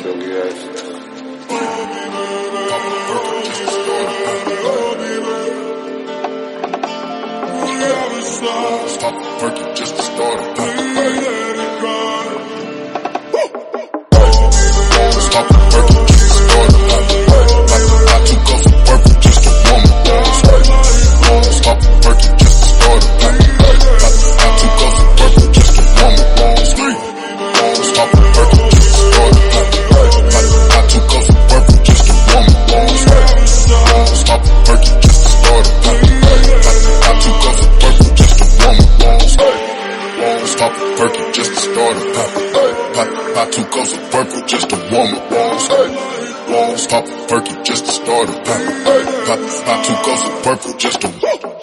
silky ass. Stop working just to start it. Stop working just to start it. I took off from work just to warm up. Stop working just to start it. I took off from work just to warm up. Stop working just to start it. I took off from work just to warm up. Stop working just to start it. I took off from work just to warm up. Stop working just to start it. I took off from work just to warm up. Stop working just to start it. I took off from work just to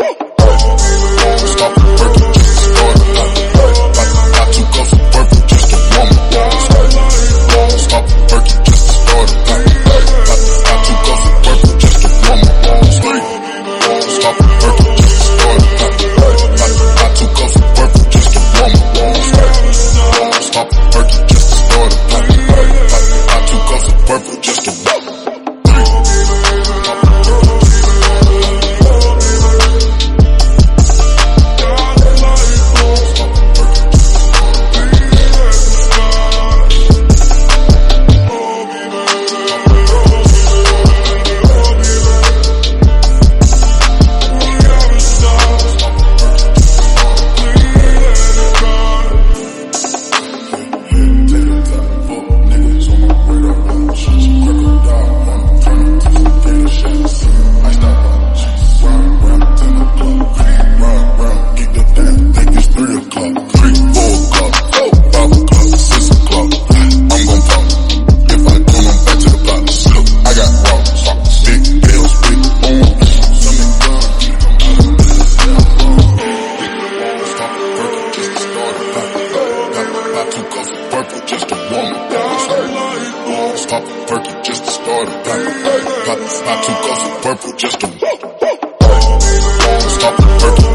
stop working just to start it. I took off from work just to warm up. Stop working just to start it. I took off from work just to warm up. Stop working just to start it. I took off from work just to warm up. Stop working just to start it. I took off from work just to warm up. Stop working just to start it. I took off from purple just to stop working.